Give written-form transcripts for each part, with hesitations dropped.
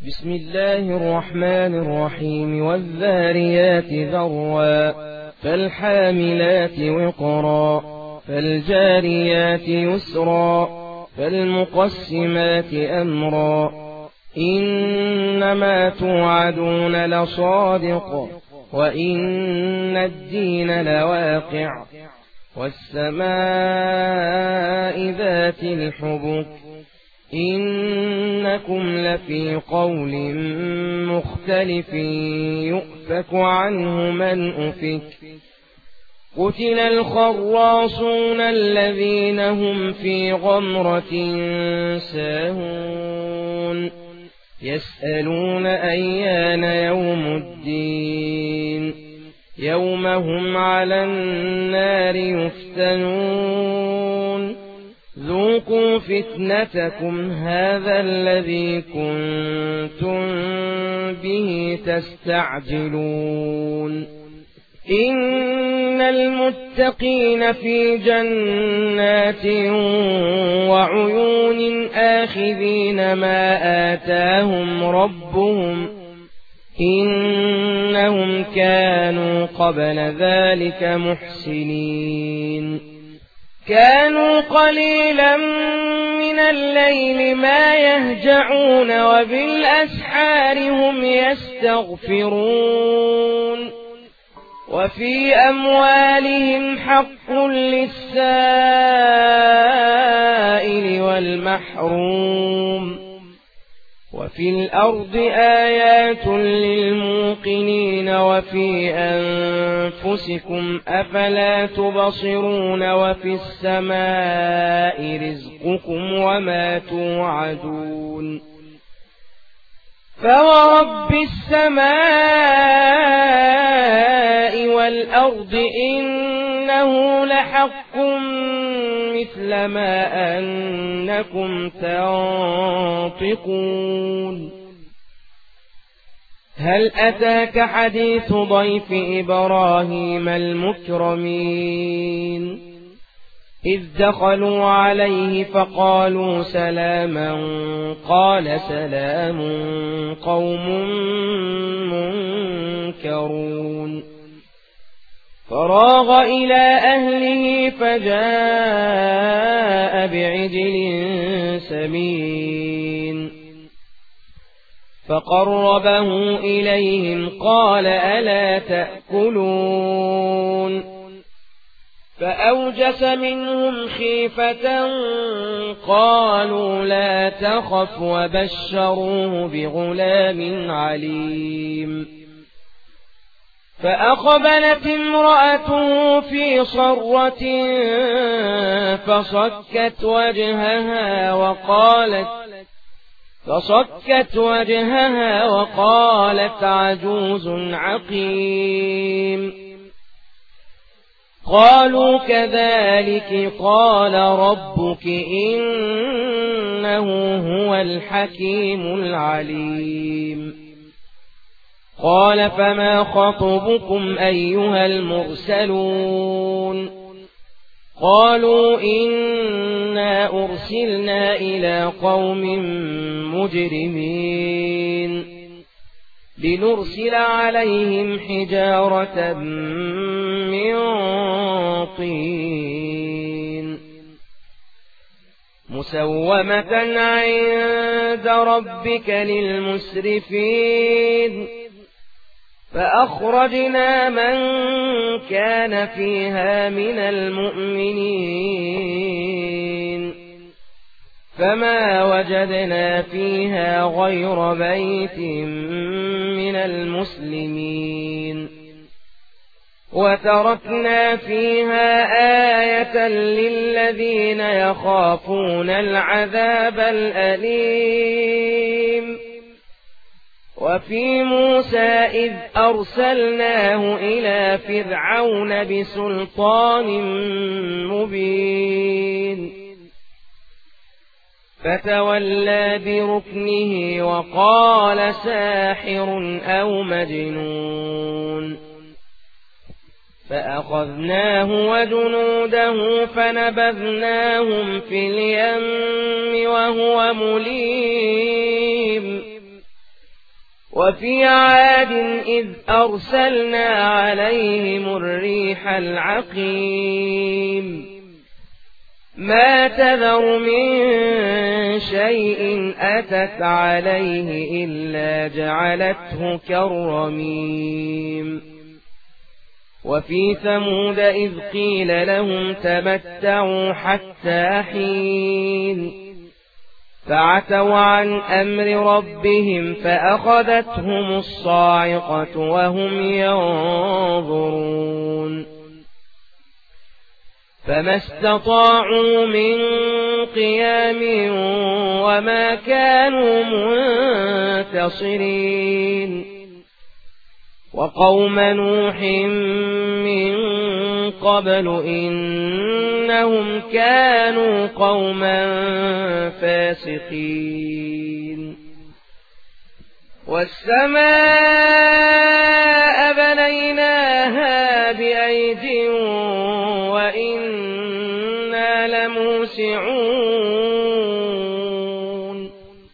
بسم الله الرحمن الرحيم والذاريات ذروا فالحاملات وقرا فالجاريات يسرا فالمقسمات أمرا إنما توعدون لصادق وإن الدين لواقع والسماء ذات الحبك إنكم لفي قول مختلف يؤفك عنه من أفك قتل الخراصون الذين هم في غمرة ساهون يسألون أيان يوم الدين يوم هم على النار يفتنون ذوقوا فتنتكم هذا الذي كنتم به تستعجلون إن المتقين في جنات وعيون آخذين ما آتاهم ربهم إنهم كانوا قبل ذلك محسنين كانوا قليلا من الليل ما يهجعون وبالأسحار هم يستغفرون وفي أموالهم حق للسائل والمحروم وفي الأرض آيات للموقنين وفي أنفسكم أفلا تبصرون وفي السماء رزقكم وما توعدون فورب السماء والأرض إنه لحق مثل ما أنكم تنطقون هل أتاك حديث ضيف إبراهيم المكرمين إذ دخلوا عليه فقالوا سلاما قال سلام قوم منكرون فراغ إلى أهله فجاء بعجل سمين فقربه إليهم قال ألا تأكلون فأوجس منهم خيفة قالوا لا تخف وبشروه بغلام عليم فأقبلت امرأته في صرة فصكت وجهها وقالت عجوز عقيم قالوا كذلك قال ربك إنه هو الحكيم العليم قال فما خطبكم أيها المرسلون قالوا إنا أرسلنا إلى قوم مجرمين لنرسل عليهم حجارة من طين مسومة عند ربك للمسرفين فأخرجنا من كان فيها من المؤمنين فما وجدنا فيها غير بيت من المسلمين وتركنا فيها آية للذين يخافون العذاب الأليم وفي موسى إذ أرسلناه إلى فرعون بسلطان مبين فتولى بركنه وقال ساحر أو مجنون فأخذناه وجنوده فنبذناهم في اليم وهو مليم وفي عاد إذ أرسلنا عليهم الريح العقيم ما تذر من شيء أتت عليه إلا جعلته كالرميم وفي ثمود إذ قيل لهم تمتعوا حتى حين فعتوا عن أمر ربهم فأخذتهم الصاعقة وهم ينظرون فما استطاعوا من قيام وما كانوا منتصرين وقوم نوح من قبل إنهم كانوا قوما فاسقين والسماء بنيناها بأيد وإنا لموسعون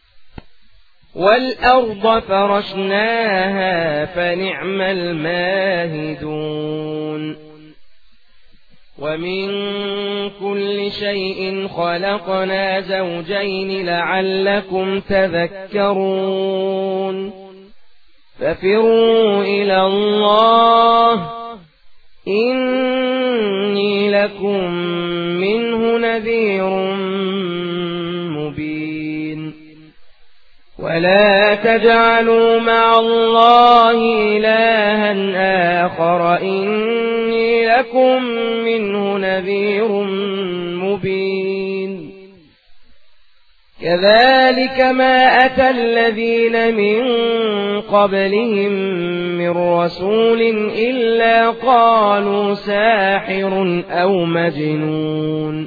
والأرض فرشناها فنعم الماهدون ومن كل شيء خلقنا زوجين لعلكم تذكرون ففروا إلى الله إني لكم منه نذير مبين ولا تجعلوا مع الله إلها آخر إني لكم منه نذير مبين كذلك ما أتى الذين من قبلهم من رسول إلا قالوا ساحر أو مجنون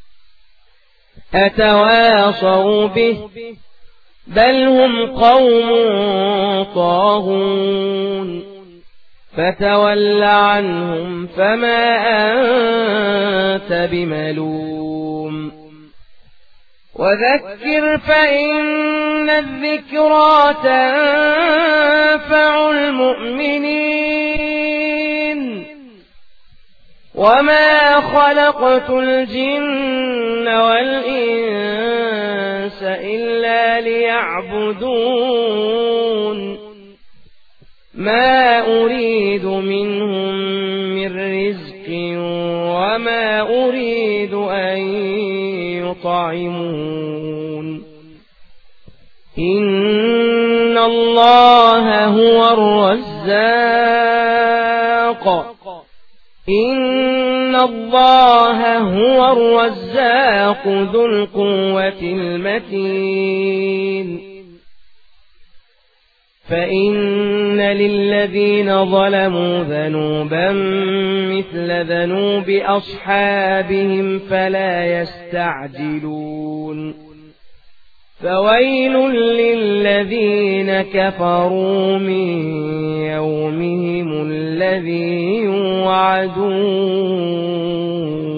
أتواصوا به بل هم قوم طاغون فتول عنهم فما أنت بملوم وذكر فإن الذكرى تنفع المؤمنين وما خلقت الجن والإنس إلا ليعبدون ما أريد منهم من رزق وما أريد أن يطعمون إن الله هو الرزاق إن الله هو الرزاق ذو القوة المتين فإن للذين ظلموا ذنوبا مثل ذنوب أصحابهم فلا يستعجلون فويل للذين كفروا من يومهم الذي يوعدون